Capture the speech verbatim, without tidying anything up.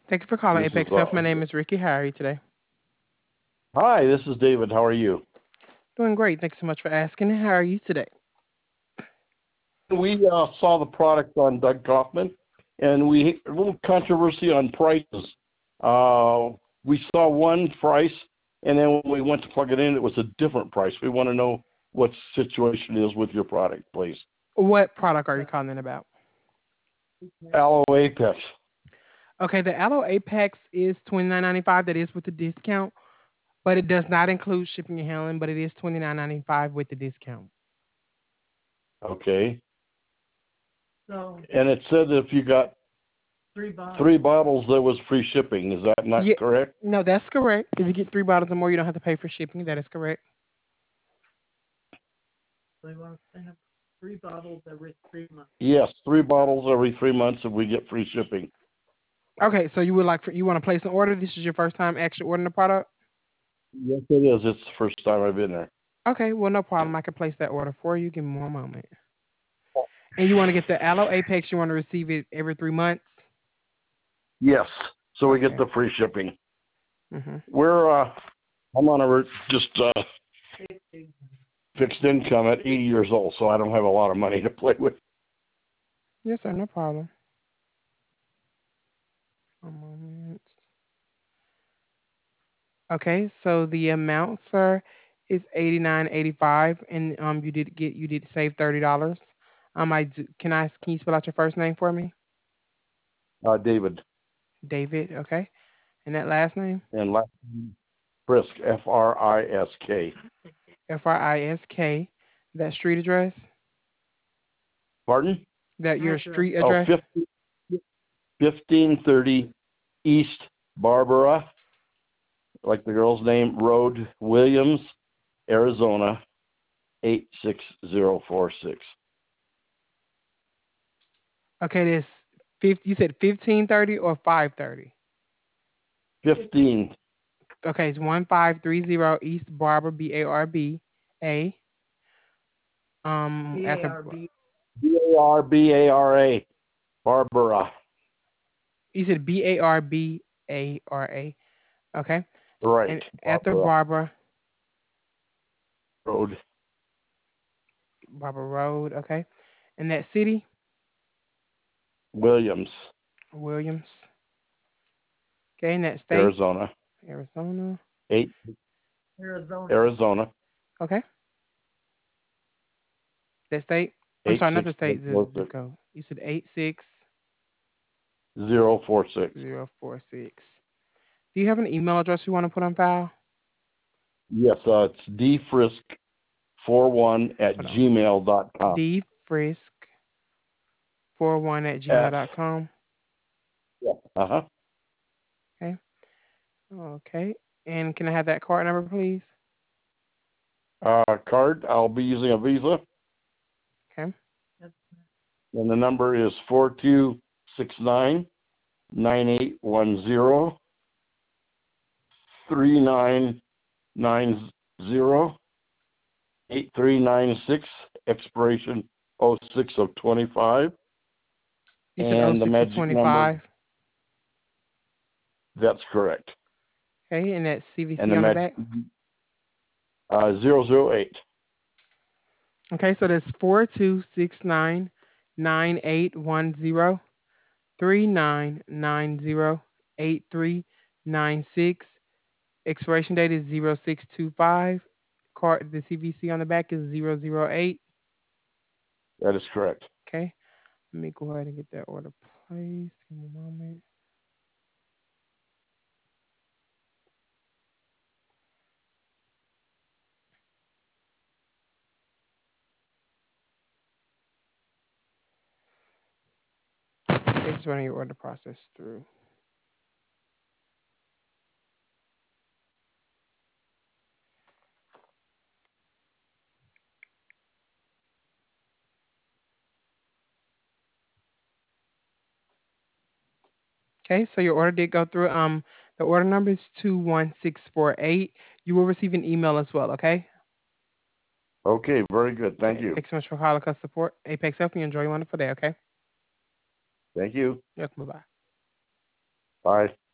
Thank you for calling This is Apex Health. uh, My name is Ricky. How are you today? hi. This is David. How are you? Doing great. Thanks so much for asking. How are you today? We uh, saw the product on Doug Kaufman, and we a little controversy on prices. Uh, we saw one price, and then when we went to plug it in, it was a different price. We want to know what the situation is with your product, please. What product are you calling about? Aloe Apex. Okay, the Aloe Apex is twenty nine ninety five. That is with the discount, but it does not include shipping and handling. But it is twenty nine ninety five with the discount. Okay. So And it said that if you got three bottles. three bottles, there was free shipping. Is that not Yeah, correct? no, that's correct. If you get three bottles or more, you don't have to pay for shipping. That is correct. They want to have three bottles every three months. Yes, three bottles every three months, and we get free shipping. Okay, so you would like for you want to place an order. This is your first time actually ordering the product. Yes, it is. It's the first time I've been there. Okay, well, no problem. I can place that order for you. Give me one moment. And you want to get the Aloe Apex. You want to receive it every three months. Yes, so we get Okay. the free shipping. Mhm. We're uh, I'm on a re- just uh, fixed income at eighty years old, so I don't have a lot of money to play with. Yes, sir. No problem. One moment. Okay, so the amount, sir, is eighty nine eighty five, and um, you did get you did save thirty dollars. Um, I do, can I can you spell out your first name for me? Uh, David David. Okay, and that last name? and last name Frisk, F R I S K. F R I S K. That street address? Pardon? That your Address. street Oh, address? fifteen thirty East Barbara, like the girl's name, Road, Williams, Arizona, eight six zero four six. Okay, this fifty. You said fifteen thirty or five thirty? fifteen. Okay, it's one five three zero East Barber B A R B A. Um, B at A the R B. B A R B A R A, Barbara. you said B A R B A R A. Okay, Right, and at the Barbara Barber Road, Barber Road. Okay, and that city Williams, Williams. Okay, and that state Arizona, Arizona. eight Arizona. Arizona, Okay, that state. I'm eight sorry, not six the state. The zero zip code. You said eight six zero four six. zero four six. Do you have an email address you want to put on file? Yes, uh, it's dfrisk four one at Hold on. gmail dot com. D Frisk four one at gmail At dot com. yeah, uh huh. Okay. Okay. And can I have that card number, please? Uh, card. I'll be using a Visa, Okay. and the number is four two six nine nine eight one zero three nine nine zero eight three nine six. Expiration oh six of twenty five, You said and the oh six of magic number. twenty-five. That's correct. Okay. And that And C V C the on the magic back. uh zero zero eight. Okay. So that's four two six nine nine eight one zero three nine nine zero eight three nine six. Expiration date is zero six two five. Card the C V C on the back is zero zero eight. That is correct. Okay. Let me go ahead and get that order placed. Give me a moment. Okay, just running your order process through. Okay, so your order did go through. Um, the order number is two one six four eight. You will receive an email as well. Okay. Okay, very good. Thank Okay. you. Thanks so much for calling us support. Apex Health. You enjoy your wonderful day. Okay. Thank you. Welcome. Bye bye. Bye.